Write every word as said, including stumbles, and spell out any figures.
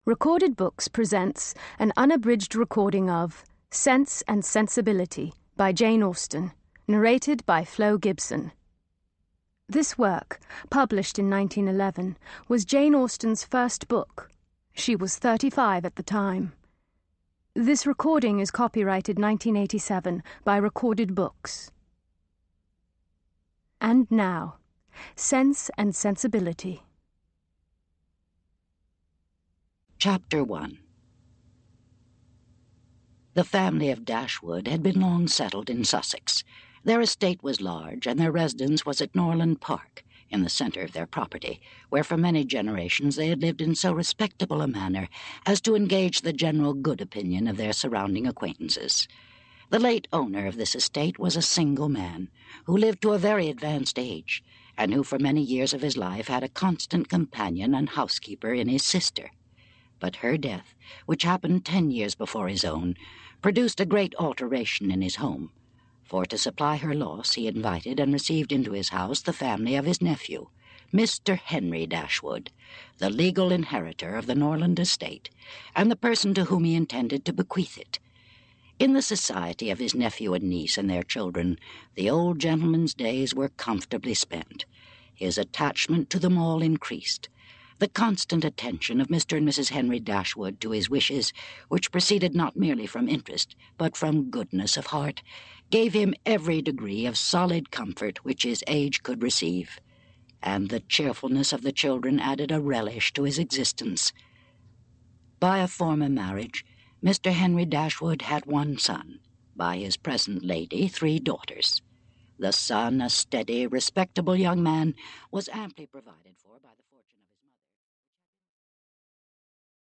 Recorded Books presents an unabridged recording of Sense and Sensibility by Jane Austen, narrated by Flo Gibson. This work, published in nineteen eleven, was Jane Austen's first book. She was thirty-five at the time. This recording is copyrighted nineteen eighty-seven by Recorded Books. And now, Sense and Sensibility. Chapter one. The family of Dashwood had been long settled in Sussex. Their estate was large, and their residence was at Norland Park, in the centre of their property, where for many generations they had lived in so respectable a manner as to engage the general good opinion of their surrounding acquaintances. The late owner of this estate was a single man, who lived to a very advanced age, and who for many years of his life had a constant companion and housekeeper in his sister. But her death, which happened ten years before his own, produced a great alteration in his home, for to supply her loss he invited and received into his house the family of his nephew, Mister Henry Dashwood, the legal inheritor of the Norland estate, and the person to whom he intended to bequeath it. In the society of his nephew and niece and their children, the old gentleman's days were comfortably spent. His attachment to them all increased. The constant attention of Mister and Missus Henry Dashwood to his wishes, which proceeded not merely from interest, but from goodness of heart, gave him every degree of solid comfort which his age could receive, and the cheerfulness of the children added a relish to his existence. By a former marriage, Mister Henry Dashwood had one son, by his present lady three daughters. The son, a steady, respectable young man, was amply provided for by the